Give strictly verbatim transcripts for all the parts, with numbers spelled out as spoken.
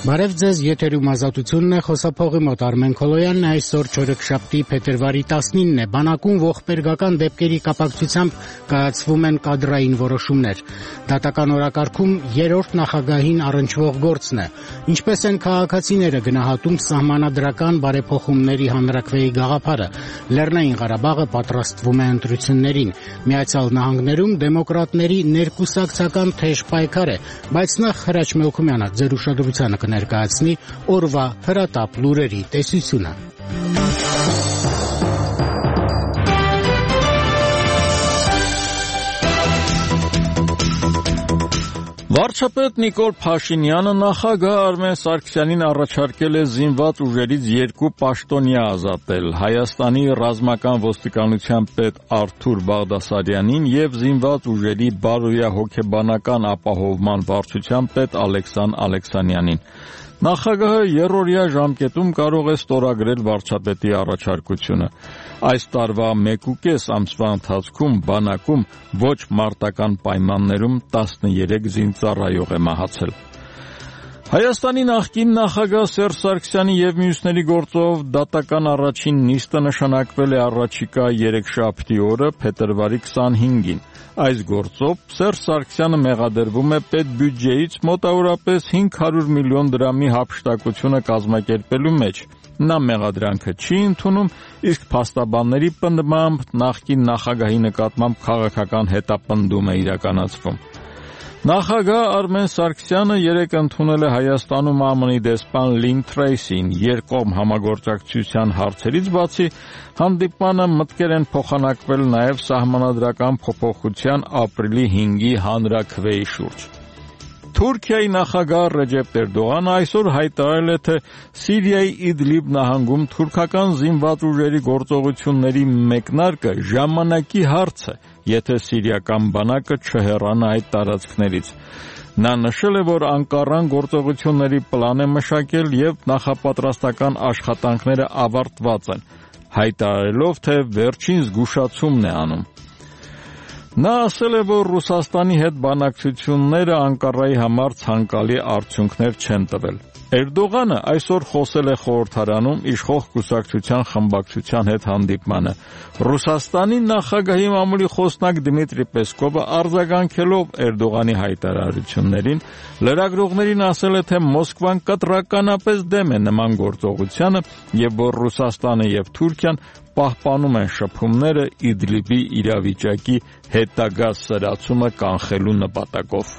Բարև ձեզ, եթերում ազատությունն է, խոսափողի մոտ Արմեն Քոլոյանն է, այսօր չորեքշաբթի փետրվարի տասնինն է, բանակում ողբերգական դեպքերի կապակցությամբ կայացվում են կադրային որոշումներ։ Դատական օրակարգում երրորդ նախագահին առնչվող գործն է։ Ինչպես են քաղաքացիները գնահատում սահմանադրական բարեփոխումների հանրաքվեի գաղափարը։ Լեռնային Ղարաբաղը պատրաստվում է ընտրություններին։ Միացյալ Նահանգներում դեմոկրատների ներկուսակցական թեժ պայքար է, բայց նախ Հրաչ Մելքումյանը ձեր ուշադրությանը կներկայացնի օրվա հրատապ լուրերի տեսությունը։ Վարչապետ Նիկոլ Փաշինյանը նախագահ Արմեն Սարգսյանին առաջարկել է զինված ուժերից երկու պաշտոնյա ազատել՝ Հայաստանի ռազմական ոստիկանության պետ Արթուր Բաղդասարյանին և զինված ուժերի բարոյահոգեբանական ապահովման վարչության պետ Ալեքսան Ալեքսանյանին։ Նախագահը երրորդյա ժամկետում կարող է ստորագրել վարչապետի առաջարկությունը։ Այս տարվա մեկուկես ամսվա ընթացքում բանակում ոչ մարտական պայմաններում տասներեք զինծառայող է մահացել։ Հայաստանի նախկին նախագահ Սերժ Սարգսյանի և մյուսների գործով դատական առաջին նիստը նշանակվել է առաջիկա երեքշաբթի օրը փետրվարի քսանհինգին։ Այս գործով Սերժ Սարգսյանը մեղադրվում է պետբյուջեից մոտավորապես հինգ հարյուր միլիոն դրամի հափշտակությունը կազմակերպելու մեջ։ Նա մեղադրանքը չի ընդունում, իսկ փաստաբանների պնդմամբ նախկին նախագահի նկատմամբ քաղաքական հետապնդում է իրականացվում։ Նախագահ Արմեն Սարգսյանը երեկ ընդունել է Հայաստանում ԱՄՆ-ի դեսպան Լին Թրեյսին։ Երկկողմ համագործակցության հարցերից բացի հանդիպմանը մտքեր են փոխանակվել նաև սահմանադրական փոփոխության ապրիլի հինգի հանրաքվեի շուրջ։ Թուրքիայի նախագահ Ռեջեփ Էրդողանը այսօր հայտարարել է, թե Սիրիայի Իդլիբ նահանգում թուրքական զինված ուժերի գործողությունների մեկնարկը ժամանակի հարց է, եթե սիրիական բանակը չհեռանա այդ տարածքներից։ Նա նշել է, որ Անկարան գործողությունների պլան է մշակել և նախապատրաստական աշխատանքները ավարտված են, հայտարարելով, թե վերջին զգուշացումն է անում։ Նա ասել է, որ Ռուսաստանի հետ բանակցությունները Անկարայի համար ցանկալի արդյունքներ չեն տվել։ Էրդողանը այսօր խոսել է խորհրդարանում իշխող կուսակցության խմբակցության հետ հանդիպմանը։ Ռուսաստանի նախագահի մամուլի խոսնակ Դմիտրի Պեսկովը արձագանքելով Էրդողանի հայտարարություններին լրագրողներին ասել է, թե Մոսկվան կտրականապես դեմ է նման գործողությանը և որ Ռուսաստանը և Թուրքիան պահպանում են շփումները Իդլիբի իրավիճակի հետագա սրացումը կանխելու նպատակով։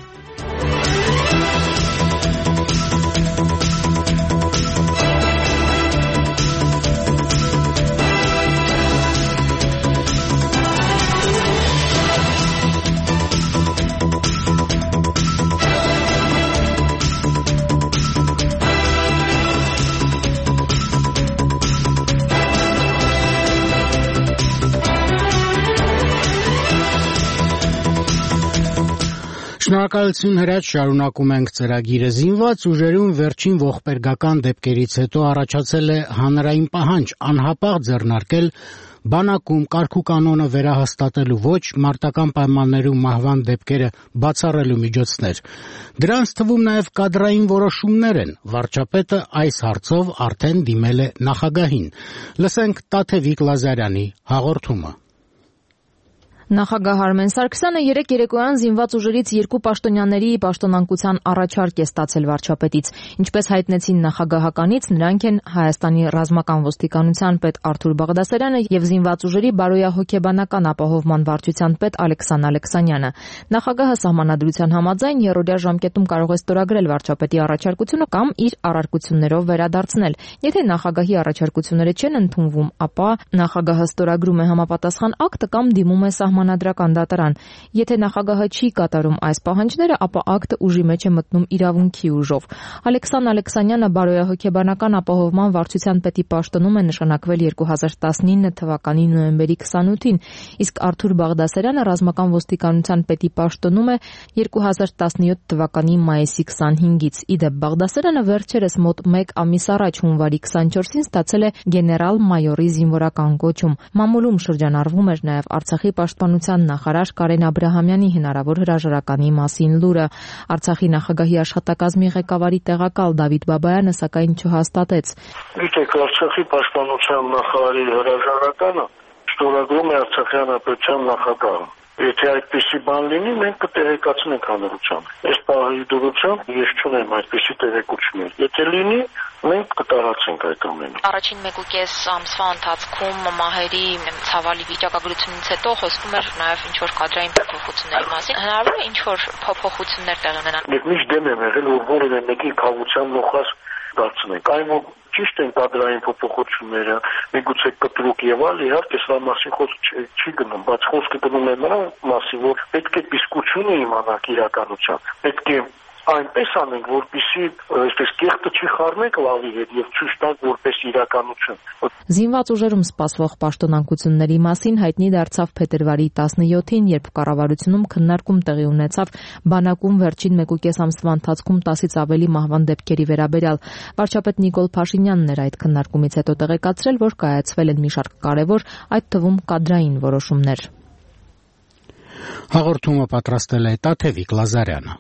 Շնորհակալություն Հրաչ, շարունակում ենք ծրագիրը։ Զինված ուժերում վերջին ողբերգական դեպքերից հետո առաջացել է հանրային պահանջ անհապաղ ձեռնարկել բանակում կարգուկանոնը վերահաստատելու ոչ մարտական պայմաններում մահվան դեպքերը բացառելու միջոցներ։ Դրանց թվում նաև կադրային որոշումներ են։ Վարչապետը այս հարցով արդեն դիմել է նախագահին։ Լսենք Տաթևիկ Լազարյանի հաղորդումը։ Նախագահ Արմեն Սարգսյանը երեկ երեկոյան զինված ուժերից երկու պաշտոնյաների պաշտոնանկության առաջարկ է ստացել վարչապետից։ Ինչպես հայտնեցին նախագահականից, նրանք են Հայաստանի ռազմական ոստիկանության պետ Արթուր Բաղդասարյանը և զինված ուժերի բարոյահոգեբանական ապահովման վարչության պետ Ալեքսան Ալեքսանյանը։ Նախագահը սահմանադրության համաձայն երրորդյա ժամկետում կարող է ստորագրել վարչապետի առաջարկությունը կամ իր առարկություններով վերադարձնել։ Եթե նախագահի առաջարկությունները չեն ընդունվում, ապա նախագահը ստորագրում է համապատասխան ակտը կամ դիմում է սահմանադրական դատարան։ Եթե նախագահը չի կատարում այս պահանջները, ապա ակտը ուժի մեջ է մտնում իրավունքի ուժով։ Ալեքսան Ալեքսանյանը բարոյահոգեբանական ապահովման վարչության պետի պաշտոնում է նշանակվել երկու հազար տասնինը թվականի նոյեմբերի քսանութին, իսկ Արթուր Բաղդասարյանը ռազմական ոստիկանության պետի պաշտոնում է երկու հազար տասնյոթ թվականի մայիսի քսանհինգից։ Իդեպ Բաղդասարյանը վերջերս մոտ մեկ ամիս առաջ հունվարի քսանչորսին ստացել է գեներալ-մայորի զինվորական կոչում։ Մամուլում շրջանառվում էր նաև Արցախի պաշտպանության քաղաքականության նախարար Կարեն Աբրահամյանի հնարավոր հրաժարականի մասին լուրը։ Արցախի նախագահի աշխատակազմի ղեկավարի տեղակալ Դավիթ Բաբայանը սակայն չհաստատեց։ Գիտեք, Արցախի պաշտպանության նախարարի հրաժարականը ստորագրում է Արցախի հանրապետության նախագահը։ Եթե այդպիսի բան լինի, մենք կտեղեկացնենք հանրությանը։ Այս պահի դուրսությամբ ես չունեմ այդպիսի տեղեկություններ։ Եթե լինի, մենք կտարածենք այդ ամենը։ Առաջին մեկուկես ամսվա ընթացքում մահերի ցավալի վիճակագրությունից հետո խոսվում էր նաև ինչ-որ կադրային փոփոխությունների մասին։ Հնարավոր է ինչ-որ փոփոխություններ տեղի ունենան։ Մենք միշտ դեմ եմ եղել, որ որևէ մեկի քաղաքության նոխազ դարձնենք։ Այն որ ճիշտ են կադրային փոփոխությունները, միգուցե կտրուկ եւ այլ, իհարկե սա մասին խոսք չի գնում, բայց խոսքը գնում է նրա մասին, որ պետք է իսկությունը իմանանք իրականության։ Պետք է այնպես անենք, որպեսզի այսպես կեղտը չի խառնենք լավի հետ եւ ցույց տանք որպես իրականություն։ Զինված ուժերում սպասվող պաշտոնակությունների մասին հայտնի դարձավ փետրվարի տասնյոթին, երբ կառավարությունում քննարկում տեղի ունեցավ բանակում վերջին մեկուկես ամսվա ընթացքում տասից ավելի մահվան դեպքերի վերաբերյալ։ Վարչապետ Նիկոլ Փաշինյանն էր այդ քննարկումից հետո տեղեկացրել, որ կայացվել են մի շարք կարևոր, այդ թվում կադրային որոշումներ։ Հաղորդումը պատրաստել է Տաթևիկ Լազարյանը։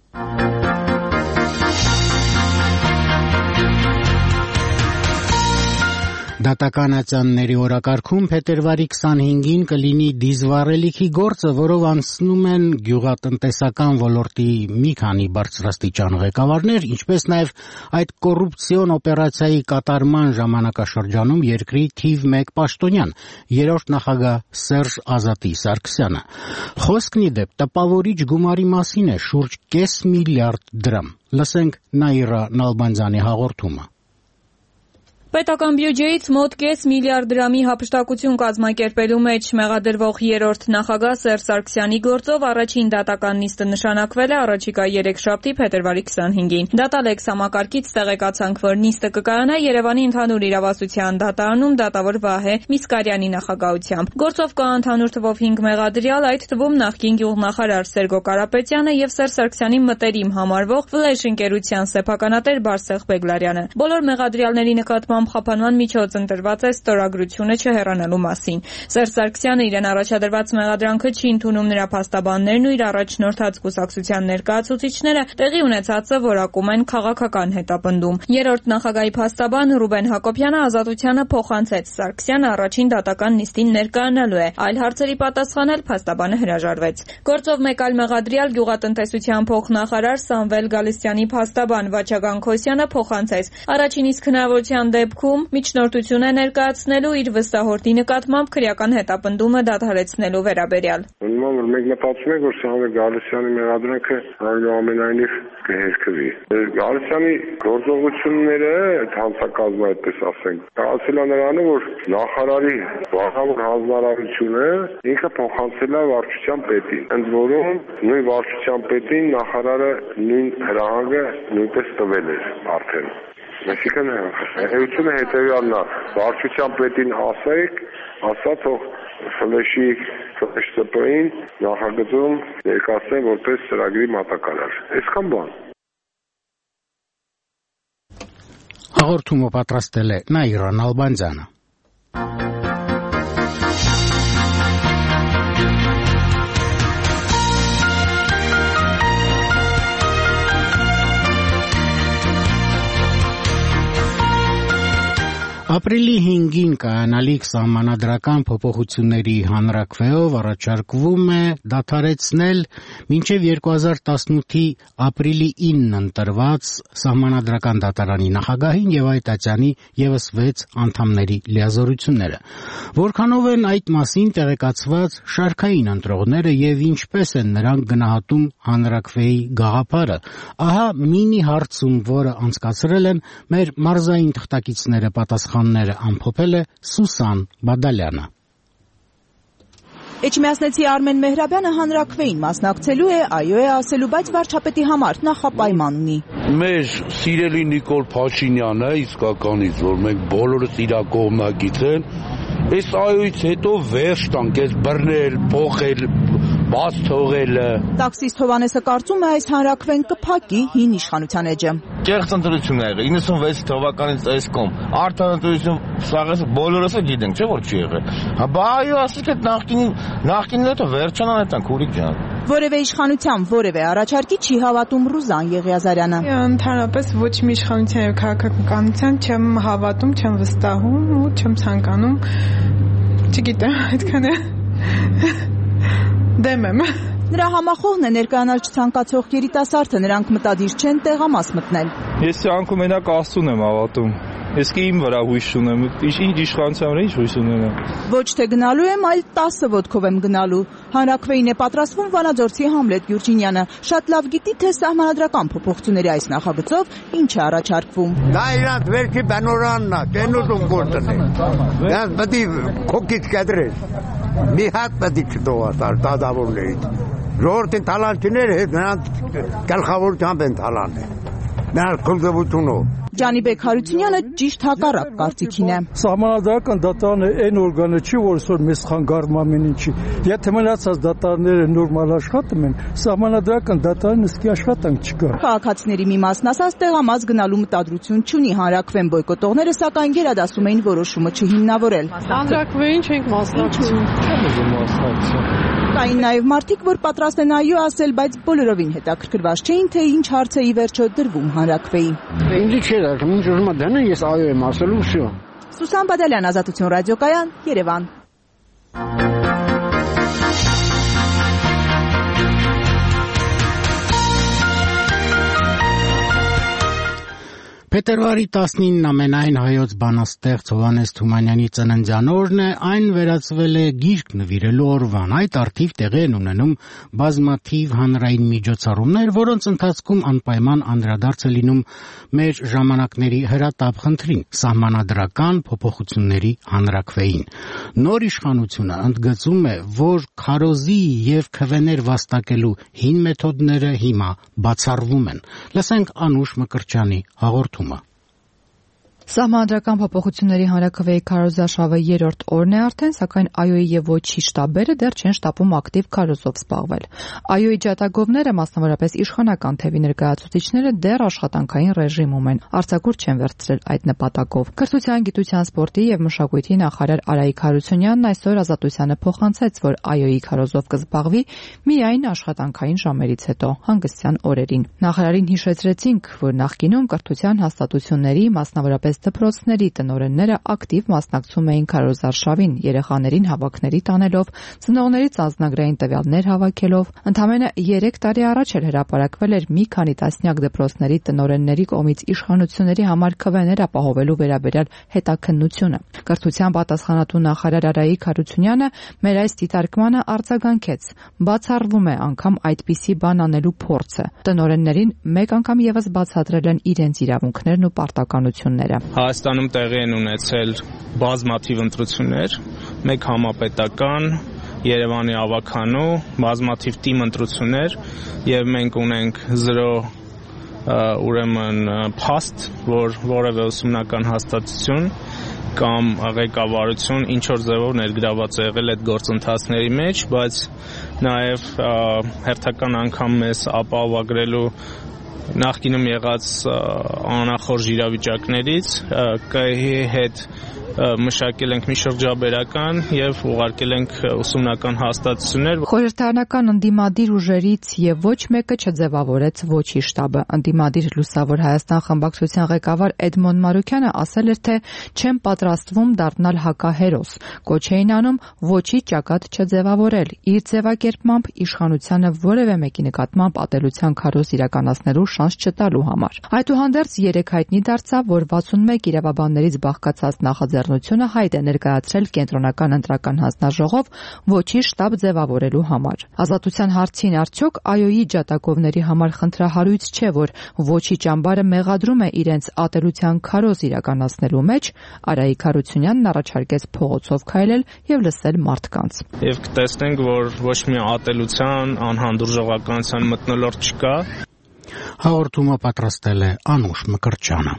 Դատականացանների օրակարգում փետրվարի քսանհինգին կլինի դիզվառելիքի գործը, որով անցնում են գյուղատնտեսական ոլորտի մի քանի բարձրաստիճան ղեկավարներ, ինչպես նաև այդ կոռուպցիոն օպերացիայի կատարման ժամանակաշրջանում երկրի թիվ մեկ պաշտոնյան, երրորդ նախագահ Սերժ Ազատի Սարգսյանը։ Խոսքն ի դեպ տպավորիչ գումարի մասին է՝ շուրջ կես միլիարդ դրամ։ Լսենք Նաիրա Նալբանդյանի հաղորդումը։ Պետական բյուջեից մոտ կես միլիարդ դրամի հափշտակություն կազմակերպելու մեջ մեղադրվող երրորդ նախագահ Սերժ Սարգսյանի գործով առաջին դատական նիստը նշանակվել է առաջիկա երեքշաբթի փետրվարի քսանհինգին։ Դատալեքս համակարգից տեղեկացանք, որ նիստը կկայանա Երևանի ընդհանուր իրավասության դատարանում դատավոր Վահե Միսկարյանի նախագահությամբ։ Գործով կա ընդհանուր թվով հինգ մեղադրյալ, այդ թվում նախկին գյուղնախարար Սերգո Կարապետյանը եւ Սերժ Սարգսյանի մտերիմ համարվող Ֆլեշ ընկերության սեփականատեր Բարսեղ Բեգլարյանը։ Բոլոր մեղադրյալների նկատմամբ խափանման միջոց ընտրված է ստորագրությունը չհեռանալու մասին։ Սերժ Սարգսյանը իրեն առաջադրված մեղադրանքը չի ընդունում, նրա փաստաբաններն ու իր առաջնորդած կուսակցության ներկայացուցիչները տեղի ունեցածը որակում են քաղաքական հետապնդում։ Երրորդ նախագահի փաստաբան Ռուբեն Հակոբյանը Ազատությանը փոխանցեց Սարգսյանը առաջին դատական նիստին ներկայանալու է, այլ հարցերի պատասխանել փաստաբանը հրաժարվեց։ Գործով մեկ այլ մեղադրյալ գյուղատնտեսության փոխնախարար Սամվել Գալստյանի փաստաբան Վաչագան Քոսյանը փոխանցեց առաջին իսկ հնարավորության դեպքում միջնորդություն է ներկայացնելու իր վստահորդի նկատմամբ քրեական հետապնդումը դադարեցնելու վերաբերյալ։ Ուրեմն որ մենք մտածում ենք, որ Սամվել Գալստյանի մեղադրանքը այնուամենայնիվ կհերքվի։ Գալստյանի գործողությունները հանցակազմը այդպես ասենք, կայացել է նրանը, որ նախարարի վարչավոր հանձնարարությունը ինքը փոխանցել է վարչության պետին։ Ընդ որում նույն վարչության պետին նախարարը նույն հրահանգը նույնպես տվել էր արդեն։ Այսինքն էությունը հետևյալն է, վարչության պետին ասեք, ասած թող Ֆլեշի Ֆլեշ ՍՊ-ին նախագծում ներկայացնեն որպես ծրագրի մատակարար։ Այսքան բան։ Հաղորդումը պատրաստել է Նաիրա Նալբանդյանը։ Ապրիլի հինգին կայանալիք սահմանադրական փոփոխությունների հանրաքվեով առաջարկվում է դադարեցնել մինչև երկու հազար տասնութի ապրիլի ինը ընտրված սահմանադրական դատարանի նախագահին եւ այդ ատյանի եւս վեց անդամների լիազորությունները։ Որքանով են այդ մասին տեղեկացված շարքային ընտրողները եւ ինչպես են նրանք գնահատում հանրաքվեի գաղափարը։ Ահա մինի հարցում, որը անցկացրել են մեր մարզային թղթակիցները պատասխան ամփոփել է Սուսան Բադալյանը։ Էջմիածնեցի Արմեն Մեհրաբյանը հանրաքվեին մասնակցելու է, այո է ասելու, բայց վարչապետի համար նախապայման ունի։ Մեր սիրելի Նիկոլ Փաշինյանը իսկականից, որ մենք բոլորս իր կողմնակից են, այս այոից հետո վերջ տանք, այս բռնել, փոխել, բաց թողելը։ Տաքսիստ Հովանեսը կարծում է այս հանրաքվեն կփակի հին իշխանության էջը։ Կեղծ ընտրություն ա եղել իննսունվեց թվականից տեսկոմ արդար ընտրություն սաղես բոլորս էլ գիտենք չէ որ չի եղել։ Հա այո ասեք այդ նախկին նախկինն է վերջանան այդան քուրիկ ջան։ Որևէ իշխանության որևէ առաջարկի չի հավատում Ռուզան Եղիազարյանը։ Ընդհանրապես ոչ մի իշխանության եւ քաղաքականության չեմ հավատում, չեմ վստահում ու չեմ ցանկանում։ Չգիտեմ, այդքան է։ Դեմ եմ։ Նրա համախոհն է ներկայանալ չցանկացող երիտասարդը, նրանք մտադիր չեն տեղամաս մտնել։ Ես անկում մենակ Աստծուն եմ հավատում։ Ես իմ վրա հույս ունեմ, ինչ իշխանության վրա ինչ հույս ունեմ։ Ոչ թե գնալու եմ, այլ տասը ոտքով եմ գնալու։ Հանրաքվեին է պատրաստվում Վանաձորցի Համլետ Գյուրջինյանը։ Շատ լավ գիտի, թե սահմանադրական փոփոխությունների այս նախագծով ինչ է առաջարկվում։ Դա իրանց վերքի բանորանն է, կենուտում գործն է։ Դրանց պետք է քոքից կադրես։ Մի հատ պետք է չդողացար դադավորներից։ Ժողովրդին թալանչիներ հետ նրանց գլխավորությամբ են թալանել։ Նրանց քոլզովությունով։ Ջանիբեկ Հարությունյանը ճիշտ հակառակ կարծիքին է։ Սահմանադրական դատարանը այն օրգանը չի, որ այսօր մեզ խանգարում ամեն ինչի։ Եթե մնացած դատարանները նորմալ աշխատում են, սահմանադրական դատարանը իսկի աշխատանք չկա։ Քաղաքացիների մի մասն ասած տեղամաս գնալու մտադրություն չունի, հանրաքվեն բոյկոտողները սակայն գերադասում էին որոշումը չհիմնավորել։ Հանրաքվեին չենք մասնակցում։ Կային նաև մարդիկ, որ պատրաստ են այո ասել, բայց բոլորովին հետաքրքրված չէին, թե ինչ հարց է ի վերջո դրվում հանրաքվեին։ Ինձ չէ դա, ինչ ուզում եմ դնել, ես այո եմ ասելու, всё։ Սուսան Բադալյան, Ազատություն ռադիոկայան, Երևան։ Փետրվարի տասնինն ամենայն հայոց բանաստեղծ Հովհաննես Թումանյանի ծննդյան օրն է, այն վերածվել է գիրք նվիրելու օրվան։ Այդ առթիվ տեղի են ունենում բազմաթիվ հանրային միջոցառումներ, որոնց ընթացքում անպայման անդրադարձ է լինում մեր ժամանակների հրատապ խնդրին՝ սահմանադրական փոփոխությունների հանրաքվեին։ Նոր իշխանությունը ընդգծում է, որ քարոզի եւ քվեներ վաստակելու հին մեթոդները հիմա բացառվում են։ Լսենք Անուշ Մկրտչյանի հաղորդումը։ Սահմանադրական փոփոխությունների հանրաքվեի քարոզարշավը երրորդ օրն է արդեն, սակայն ԱՅՈ-ի եւ ոչի շտաբերը դեռ չեն շտապում ակտիվ քարոզով զբաղվել։ ԱՅՈ-ի ջատագովները, մասնավորապես իշխանական թևի ներկայացուցիչները, դեռ աշխատանքային ռեժիմում են, արձակուրդ չեն վերցրել այդ նպատակով։ Կրթության, գիտության, սպորտի եւ մշակույթի նախարար Արայիկ Հարությունյանն այսօր Ազատությանը փոխանցեց, որ ԱՅՈ-ի քարոզով կզբաղվի միայն աշխատանքային ժամերից հետո, հանգստյան օրերին։ Նախարարին հիշեցրեցինք, որ նախկինում կրթության հաստատությունների, մասնավորապես դպրոցների տնօրենները ակտիվ մասնակցում էին քարոզարշավին, երեխաներին հավաքների տանելով, ծնողներից անձնագրային տվյալներ հավաքելով։ Ընդամենը երեք տարի առաջ էլ հրապարակվել էր մի քանի տասնյակ դպրոցների տնօրենների կողմից իշխանությունների համար քվեներ ապահովելու վերաբերյալ հետաքննությունը։ Կրթության պատասխանատու նախարար Արայիկ Հարությունյանը մեր այս դիտարկմանը արձագանքեց. բացառվում է անգամ այդպիսի բան անելու փորձը։ Տնօրեններին մեկ անգամ եւս բացատրել են իրենց իրավունքներն ու պարտականությունները։ Հայաստանում տեղի են ունեցել բազմաթիվ ընտրություններ, մեկ համապետական, Երևանի ավականու, բազմաթիվ թիմ ընտրություններ եւ մենք ունենք զրո ուրեմն փաստ, որ որևէ ուսումնական հաստատություն կամ ղեկավարություն ինչ որ ձևով ներգրաված է եղել այդ գործընթացների մեջ, բայց նաեւ հերթական անգամ մեզ ապահովագրելու նախկինում եղած անախորժ իրավիճակներից ԿԸՀ-ի հետ մշակել ենք մի շրջաբերական եւ ուղարկել ենք ուսումնական հաստատություններ։ Խորհրդարանական ընդդիմադիր ուժերից եւ ոչ մեկը չձևավորեց ոչի շտաբը։ Ընդդիմադիր Լուսավոր Հայաստան խմբակցության ղեկավար Էդմոն Մարուկյանը ասել էր, թե չեն պատրաստվում դառնալ հակահերոս։ Կոչ էին անում ոչի ճակատ չձևավորել։ Իր ձևակերպմամբ իշխանությանը որևէ մեկի նկատմամբ ատելության քարոզ իրականացնելու շանս չտալու համար։ Այդուհանդերձ երեք հայտնի դարձավ, որ վաթսունմեկ իրավաբաններից բաղկացած նախաձեռնությունը հայտ է ներկայացրել կենտրոնական ընտրական հանձնաժողով ոչի շտաբ ձևավորելու համար։ Ազատության հարցին արդյոք ԱՅՈ-ի ջատագովների համար խնդրահարույց չէ, որ ոչի ճամբարը մեղադրում է իրենց ատելության քարոզ իրականացնելու մեջ, Արայիկ Հարությունյանն առաջարկեց փողոցով քայլել եւ լսել մարդկանց։ Եվ կտեսնենք, որ ոչ մի ատելության, անհանդուրժողականության մթնոլորտ չկա։ Հաղորդումը պատրաստել է Անուշ Մկրտչյանը։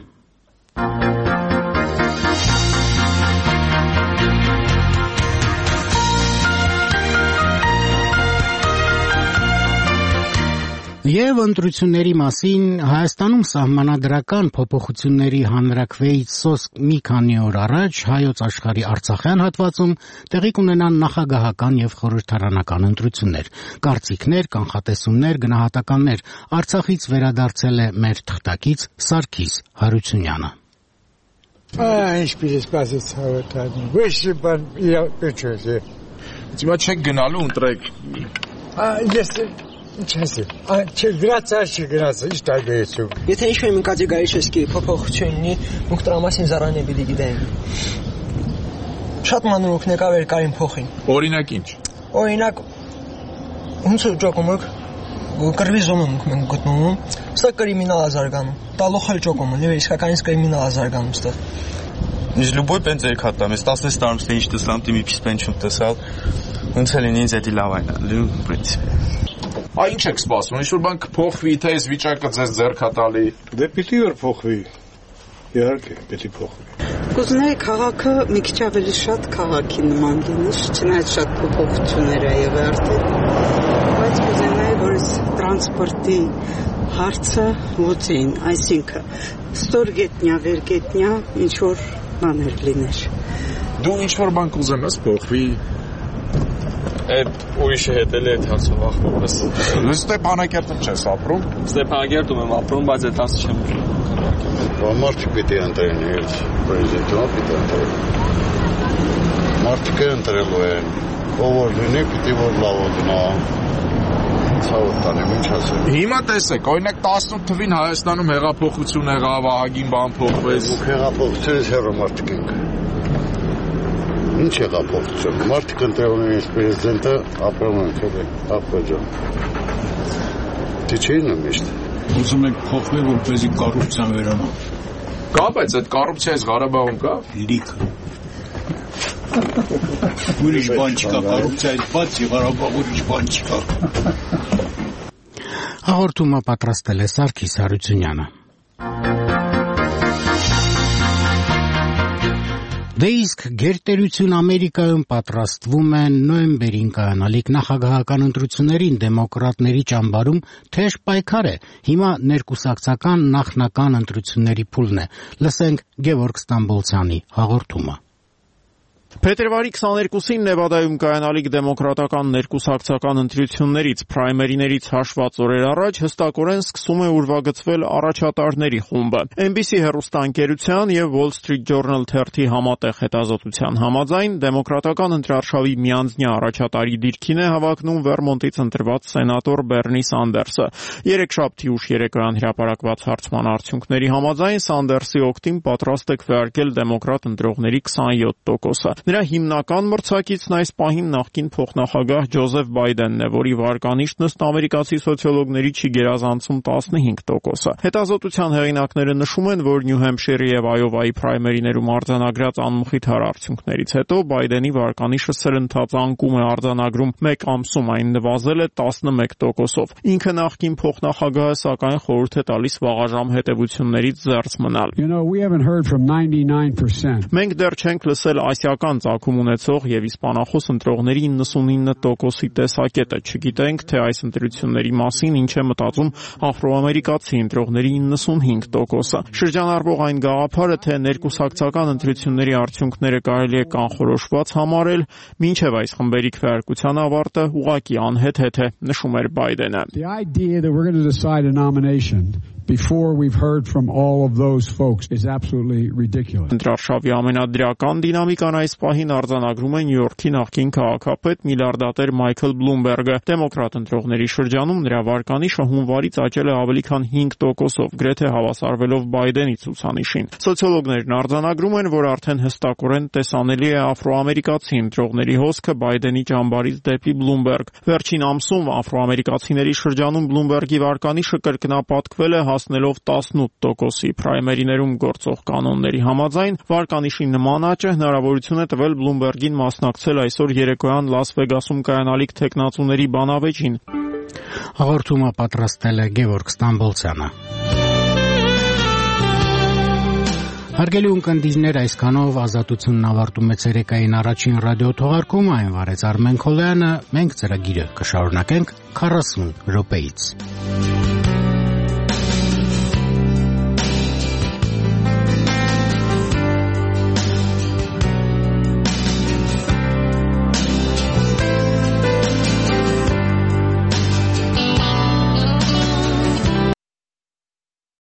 Եվ ընտրությունների մասին Հայաստանում սահմանադրական փոփոխությունների հանրաքվեից սոսկ մի քանի օր առաջ Հայոց աշխարհի Արցախյան հատվածում տեղի կունենան նախագահական եւ խորհրդարանական ընտրություններ։ Կարծիքներ, կանխատեսումներ, գնահատականներ Արցախից վերադարձել է մեր թղթակից Սարգիս Հարությունյանը։ Այսպես ասած հավատալի։ Ոչ բան իհարկե։ Դու չեք գնալու ընտրեք։ Ես Ինչ ասեմ, չգրացա, չգրացա, ինչ տարբերություն։ Եթե ինչ-որ մի կատեգորիչեսկի փոփոխություն ունի, մենք դրա մասին զառանե պիտի գիտենք։ Շատ մանր օգնեկավեր կարին փոխին։ Օրինակ ինչ։ Օրինակ ոնց է ճոկոմոք կրվի զոնում մենք գտնվում, ստա կրիմինալ ազարգանում։ Տալոխել ճոկոմը, նույն իսկականից կրիմինալ ազարգանում ստա։ Из любой пенсии хатам, из տասնհինգ տարում ինչ տեսամ, դիմի փիս պենշում տեսալ, ոնց է լինի ինձ էդի լավ այն, լու պրինցիպ։ Այ ինչ եք սպասում, ինչ որ բան կփոխվի, թե այս վիճակը ձեզ ձեռք հատալի։ Դե պիտի որ փոխվի։ Իհարկե, պիտի փոխվի։ Կուզենայի քաղաքը մի քիչ ավելի շատ քաղաքի նման լինի, չնայած շատ փոփոխություններ ա եղել արդեն, բայց կուզենայի որ այս տրանսպորտի հարցը լուծին, այսինքն ստորգետնյա, վերգետնյա ինչ որ բաներ լիներ։ Դու ինչ որ բան կուզեմ ես փոխվի։ Այդ ուրիշը հետել է այդ հարցով ախորս։ Դու Ստեփանակերտում չես ապրում։ Ստեփանակերտում եմ ապրում, բայց այդ հարցը չեմ ուզում։ Մարդիկ պիտի ընտրեն իրենց պրեզիդենտը, պիտի ընտրեն։ Մարդիկ ընտրելու են, ով որ լինի, պիտի որ լավ գնա։ Ցավոտ տանեմ, ինչ ասեմ։ Հիմա տեսեք, օրինակ տասնութ թվին Հայաստանում հեղափոխություն եղավ, ահագին բան փոխվեց։ Ու հեղափոխությունից հեռու մարդիկ ենք։ Ինչ հեղափոխություն։ Մարդիկ ընտրել են իրենց պրեզիդենտը, ապրում են քեզ, ապա ջան։ Դե չէին միշտ։ Ուզում ենք փոխվել, որպեսզի կոռուպցիան վերանա։ Կա, բայց այդ կոռուպցիա այս Ղարաբաղում կա։ Լիքը։ Ուրիշ բան չկա, կոռուպցիայից բացի Ղարաբաղ ուրիշ բան չկա։ Հաղորդումը պատրաստել է Սարգիս Հարությունյանը։ Դե իսկ գերտերություն Ամերիկայում պատրաստվում են նոյեմբերին կայանալիք նախագահական ընտրություններին դեմոկրատների ճամբարում թեժ պայքար է։ Հիմա ներկուսակցական նախնական ընտրությունների փուլն է։ Լսենք Գևորգ Ստամբոլցյանի հաղորդումը։ Փետրվարի քսաներկուսին Նևադայում կայանալիք դեմոկրատական ներկուսակցական ընտրություններից պրայմերիներից հաշված օրեր առաջ հստակորեն սկսում է ուրվագծվել առաջատարների խումբը։ Էն բի սի հեռուստաընկերության եւ Wall Street Journal թերթի համատեղ հետազոտության համաձայն դեմոկրատական ընտրարշավի միանձնյա առաջատարի դիրքին է հավակնում Վերմոնտից ընտրված սենատոր Բերնի Սանդերսը։ Երեքշաբթի ուշ երեկոյան հրապարակված հարցման արդյունքների համաձայն Սանդերսի օգտին պատրաստ է քվեարկել դեմոկրատ ընտրողների քսանյոթ տոկոսը։ Նրա հիմնական մրցակիցն այս պահին նախկին փոխնախագահ Ջոզեֆ Բայդենն է, որի վարկանիշն ըստ ամերիկացի սոցիոլոգների չի գերազանցում տասնհինգ տոկոսը։ Հետազոտության հեղինակները նշում են, որ Նյու Հեմփշիրի եւ Այովայի պրայմերիներում արձանագրած անմխիթար արդյունքներից հետո Բայդենի վարկանիշը սրընթաց անկում է արձանագրում մեկ ամսում, այն նվազել է տասնմեկ տոկոսով։ Ինքը նախկին փոխնախագահը սակայն խորհուրդ է տալիս վաղաժամ հետևություններից զերծ մնալ։ You know, we haven't heard from ninety-nine percent. Մենք դեռ չենք լսել ասիական ծագում ունեցող եւ իսպանախոս ընտրողների իննսունինը տոկոսի տեսակետը։ Չգիտենք, թե այս ընտրությունների մասին ինչ է մտածում աֆրոամերիկացի ընտրողների իննսունհինգ տոկոսը։ Շրջանառվող այն գաղափարը, թե ներկուսակցական ընտրությունների արդյունքները կարելի է կանխորոշված համարել, մինչև այս խմբերի քվեարկության ավարտը ուղղակի անհեթեթ է, նշում էր Բայդենը։ The idea that we're going to decide a nomination before we've heard from all of those folks is absolutely ridiculous. Ընտրարշավի ամենադրական դինամիկան այս պահին արձանագրում է Նյու Յորքի նախկին քաղաքապետ միլիարդատեր Մայքլ Բլումբերգը։ Դեմոկրատ ընտրողների շրջանում նրա վարկանիշը հունվարից աճել է ավելի քան հինգ տոկոսով, գրեթե հավասարվելով Բայդենի ցուցանիշին։ Սոցիոլոգներն արձանագրում են, որ արդեն հստակորեն տեսանելի է աֆրոամերիկացի ընտրողների հոսքը Բայդենի ճամբարից դեպի Բլումբերգ։ Վերջին ամսում աֆրոամերիկացիների շրջանում Բլումբերգի վարկանիշը կրկնապատկվել է հասնելով տասնութ տոկոսի։ Պրայմերիներում գործող կանոնների համաձայն վարկանիշի նման աճը հնարավորություն է տվել Բլումբերգին մասնակցել այսօր երեկոյան Լաս Վեգասում կայանալիք թեկնածուների բանավեճին։ Հաղորդումը պատրաստել է Գևորգ Ստամբոլցյանը։ Հարգելի ունկնդիրներ, այսքանով Ազատությունն ավարտում է ցերեկային առաջին ռադիոթողարկումը, այն վարեց Արմեն Քոլյանը, մենք ծրագիրը կշարունակենք քառասուն րոպեից։